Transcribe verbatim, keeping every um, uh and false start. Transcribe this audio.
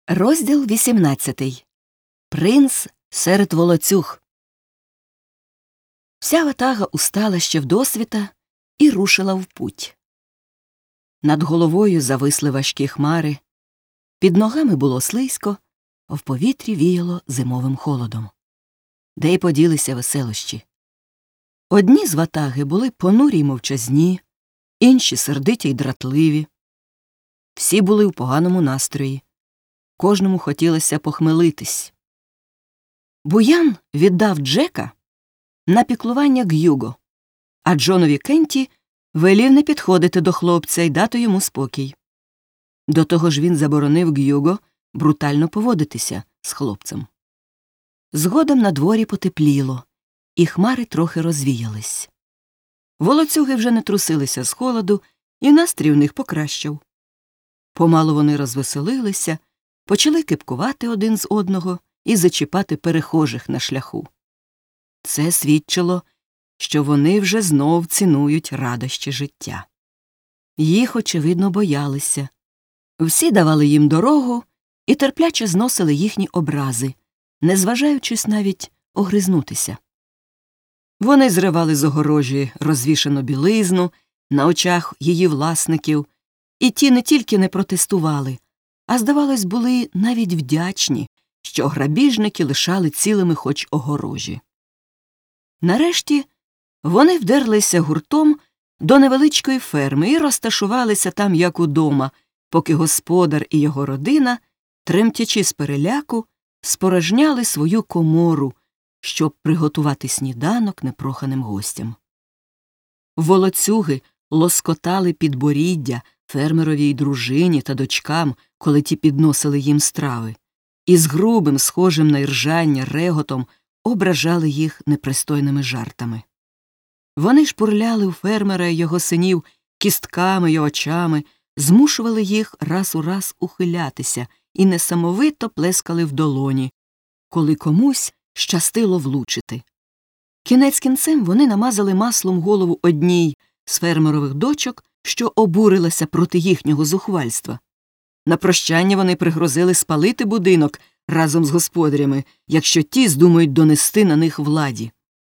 Розділ вісімнадцятий. Принц серед волоцюг. Вся ватага устала ще вдосвіта і рушила в путь. Над головою зависли важкі хмари, під ногами було слизько, а в повітрі віяло зимовим холодом. Де й поділися веселощі. Одні з ватаги були понурі й мовчазні, інші сердиті й дратливі. Всі були в поганому настрої. Кожному хотілося похмелитись. Буян віддав Джека на піклування Г'юго, а Джонові Кенті велів не підходити до хлопця й дати йому спокій. До того ж він заборонив Г'юго брутально поводитися з хлопцем. Згодом на дворі потепліло, і хмари трохи розвіялись. Волоцюги вже не трусилися з холоду, і настрій у них покращав. Помалу вони розвеселилися, почали кипкувати один з одного і зачіпати перехожих на шляху. Це свідчило, що вони вже знов цінують радощі життя. Їх, очевидно, боялися. Всі давали їм дорогу і терпляче зносили їхні образи, не зважаючись навіть огризнутися. Вони зривали з огорожі розвішану білизну на очах її власників, і ті не тільки не протестували, а, здавалось, були навіть вдячні, що грабіжники лишали цілими хоч огорожі. Нарешті вони вдерлися гуртом до невеличкої ферми і розташувалися там як удома, поки господар і його родина, тремтячи з переляку, спорожняли свою комору, щоб приготувати сніданок непроханим гостям. Волоцюги лоскотали підборіддя фермеровій дружині та дочкам, коли ті підносили їм страви, і з грубим, схожим на іржання реготом ображали їх непристойними жартами. Вони шпурляли у фермера і його синів кістками й очами, змушували їх раз у раз ухилятися і несамовито плескали в долоні, коли комусь щастило влучити. Кінець кінцем вони намазали маслом голову одній з фермерових дочок, що обурилася проти їхнього зухвальства. На прощання вони пригрозили спалити будинок разом з господарями, якщо ті здумають донести на них владі.